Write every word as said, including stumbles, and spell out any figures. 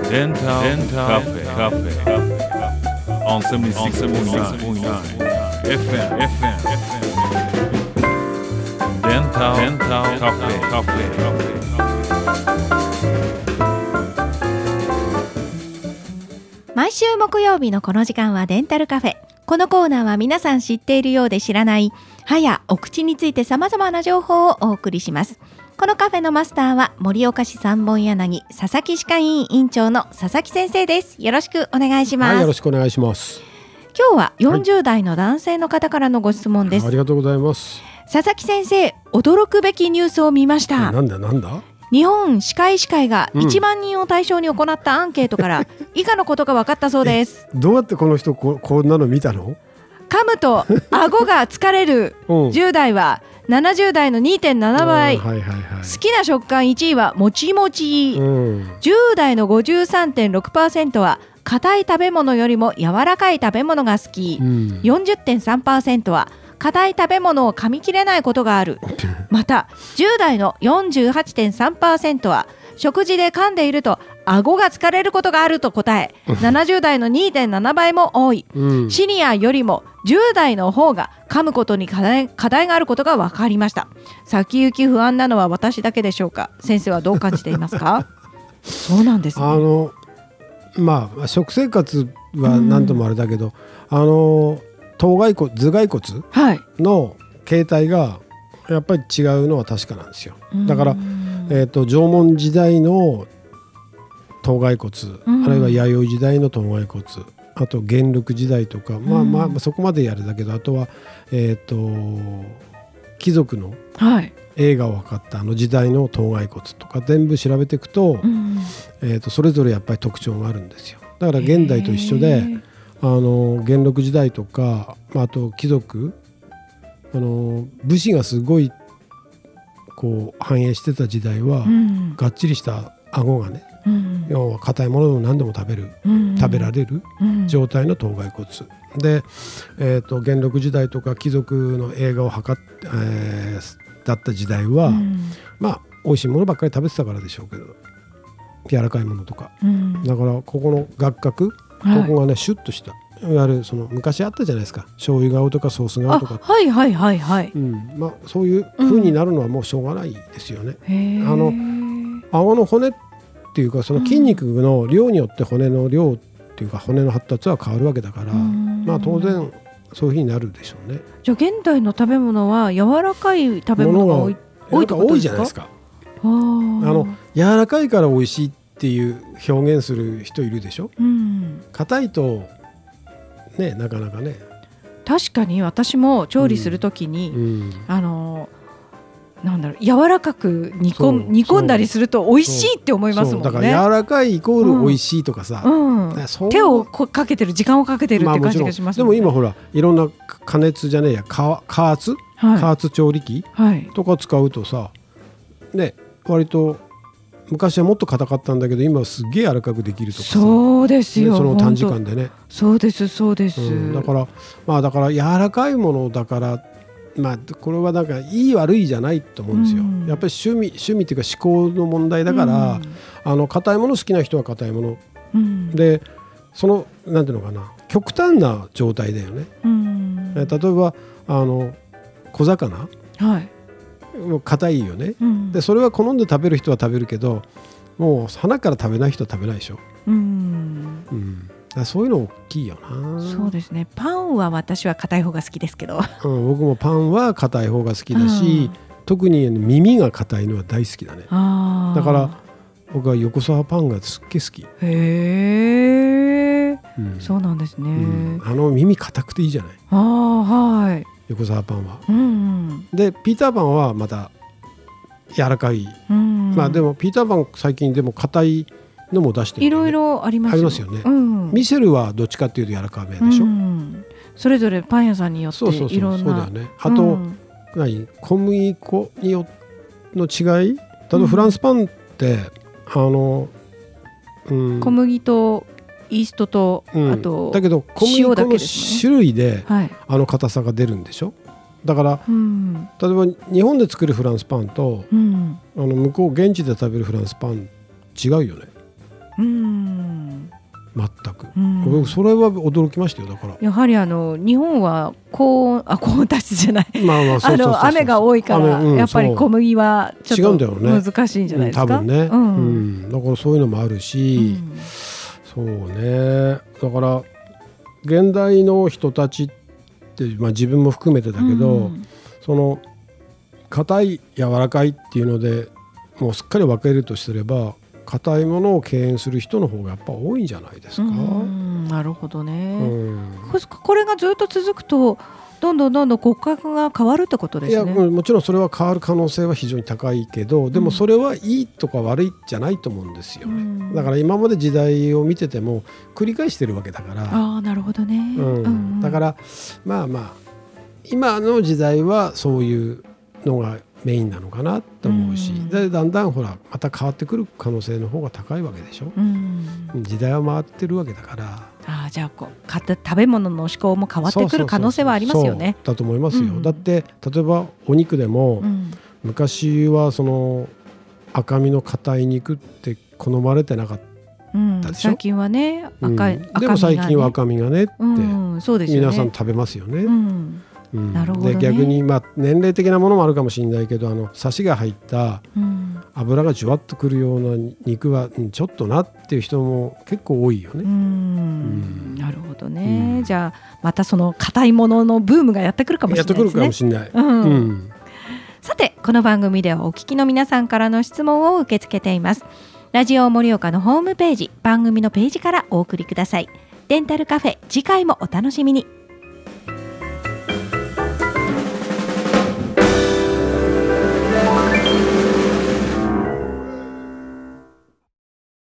デンタルカフェカフェ on セブンティーシックスポイントナイン エフエム エフエム デンタルカフェカフェ毎週木曜日のこの時間はデンタルカフェ。このコーナーは皆さん知っているようで知らない歯やお口について様々な情報をお送りします。このカフェのマスターは盛岡市三本柳佐々木歯科医院院長の佐々木先生です。よろしくお願いします。 はい、よろしくお願いします。 今日はよんじゅう代の男性の方からのご質問です。 はい、ありがとうございます。 佐々木先生、驚くべきニュースを見ました。 なんだなんだ。 日本歯科医師会がいちまん人を対象に行ったアンケートから以下のことが分かったそうです。 どうやってこの人 こ, こんなの見たの？ 噛むと顎が疲れるじゅう代はななじゅう代の にてんなな 倍、うんはいはいはい、好きな食感いちいはもちもち、うん、じゅう代の ごじゅうさんてんろくパーセント は硬い食べ物よりも柔らかい食べ物が好き、うん、よんじゅってんさんパーセント は硬い食べ物を噛み切れないことがあるまたじゅう代の よんじゅうはちてんさんパーセント は食事で噛んでいると顎が疲れることがあると答えななじゅう代の にてんなな 倍も多い、うん、シニアよりもじゅう代の方が噛むことに課題、課題があることが分かりました。先行き不安なのは私だけでしょうか。先生はどう感じていますか？そうなんですね。 あのまあ食生活は何ともあれだけど、うん、あの頭蓋骨頭蓋骨の形態がやっぱり違うのは確かなんですよ。だから、えーと、縄文時代の頭蓋骨、あるいは弥生時代の頭蓋骨、あと元禄時代とか、まあまあそこまでやるだけど、あとは、えーと、貴族の栄華を測ったあの時代の頭蓋骨とか全部調べていくと、えーと、それぞれやっぱり特徴があるんですよ。だから現代と一緒で、あの元禄時代とか、まあ、あと貴族、あの武士がすごいこう繁栄してた時代は、うん、がっちりした顎がね、うん、要は硬いものを何でも食べる、うん、食べられる状態の頭蓋骨、うん、で、えーと、元禄時代とか貴族の栄華を測っ、えー、だった時代は、うん、まあ美味しいものばっかり食べてたからでしょうけど、柔らかいものとか、うん、だからここの顎角、はい、ここがねシュッとした、いわゆるその昔あったじゃないですか、醤油顔とかソース顔とか、 はいはいはいはい、 うんまあ、そういう風になるのはもうしょうがないですよね、うん、あの顎の骨っていうかその筋肉の量によって骨の量っていうか骨の発達は変わるわけだから、うん、まあ当然そういう風になるでしょうね。 じゃあ現代の食べ物は柔らかい食べ物が多い多いってことですか？多いじゃないですか。あの柔らかいから美味しいっていう表現する人いるでしょ。硬、うん、いとね、なかなかね。 確かに私も調理するときに、うんうん、あのなんだろう、柔らかく煮込、煮込んだりすると美味しいって思いますもんね。 だから柔らかいイコール美味しいとかさ、うんうん、手をかけてる時間をかけてるって感じがしますもんね。 でも今ほらいろんな加熱じゃねえや加圧、はい、加圧調理器とか使うとさ、ね、割と昔はもっと硬かったんだけど今はすげえ柔らかくできるとかさ。 そうですよ、 ね、その短時間でね。 そうですそうです、うん、 だからまあだから柔らかいものだからまあこれはなんかいい悪いじゃないと思うんですよ、うん、やっぱり趣味趣味っていうか思考の問題だから、うん、あの硬いもの好きな人は硬いもの、うん、でそのなんていうのかな極端な状態だよね、うん、例えばあの小魚、はいもう硬いよね、うん、でそれは好んで食べる人は食べるけどもう鼻から食べない人は食べないでしょ、うんうん、だそういうの大きいよな。 そうですね。パンは私は硬い方が好きですけど、 うん、僕もパンは硬い方が好きだし、うん、特に耳が硬いのは大好きだね。あだから僕は横澤パンがすっげえ好き。 へー、うん、そうなんですね、うん、 あの耳硬くていいじゃない。あはい横澤パンは、うんうん、でピーターパンはまた柔らかい、うんうん、まあでもピーターパン最近でも硬いのも出してる、ね、いろいろありますよ, ありますよね、うん、ミシェルはどっちかっていうと柔らかめでしょ、うん、 それぞれパン屋さんによっていろんな。そうそうそうそうだよね。 あと、うん、何小麦粉によの違い、例えばフランスパンって、うん、あの、 うん、小麦とイーストと、うん、あとだけど小麦粉の種類で、はい、あの硬さが出るんでしょ。だから、うん、例えば日本で作るフランスパンと、うん、あの向こう現地で食べるフランスパン違うよね。 うん全く、うん、それは驚きましたよ。だからやはりあの日本は高温あ高温多湿じゃない雨が多いから、うん、やっぱり小麦はちょっと難しいんじゃないですか。 違うんだよね、多分ね、うんうん、だからそういうのもあるし、うん、そうね、だから現代の人たちって、まあ、自分も含めてだけど、うん、その硬い柔らかいっていうのでもうすっかり分けるとすれば硬いものを敬遠する人の方がやっぱ多いんじゃないですか。うん、 なるほどね、うん、これがずっと続くとどんどんどんどん骨格が変わるってことですね。 いやもちろんそれは変わる可能性は非常に高いけど、でもそれはいいとか悪いじゃないと思うんですよね、うん、だから今まで時代を見てても繰り返してるわけだから。 ああなるほどね、 うんうん、だからまあまあ今の時代はそういうのがメインなのかなと思うし、うん、でだんだんほらまた変わってくる可能性の方が高いわけでしょ、うん、時代は回ってるわけだから。 あじゃあこう食べ物の嗜好も変わってくる可能性はありますよね。 そうだと思いますよ、うん、だって例えばお肉でも、うん、昔はその赤身の硬い肉って好まれてなかったでしょ、 うん、最近はね赤い、うん、赤身がね、 でも最近は赤身がねって、うんそうですよね、皆さん食べますよね、うんうん、なるほどね。で逆に、まあ、年齢的なものもあるかもしれないけどあのサシが入った油がじゅわっとくるような肉は、うん、ちょっとなっていう人も結構多いよね。うん、うん、 なるほどね、うん、じゃあまたその硬いもののブームがやってくるかもしれないですね。 やってくるかもしれない、うんうん、 さてこの番組ではお聞きの皆さんからの質問を受け付けています。ラジオ盛岡のホームページ番組のページからお送りください。デンタルカフェ次回もお楽しみに。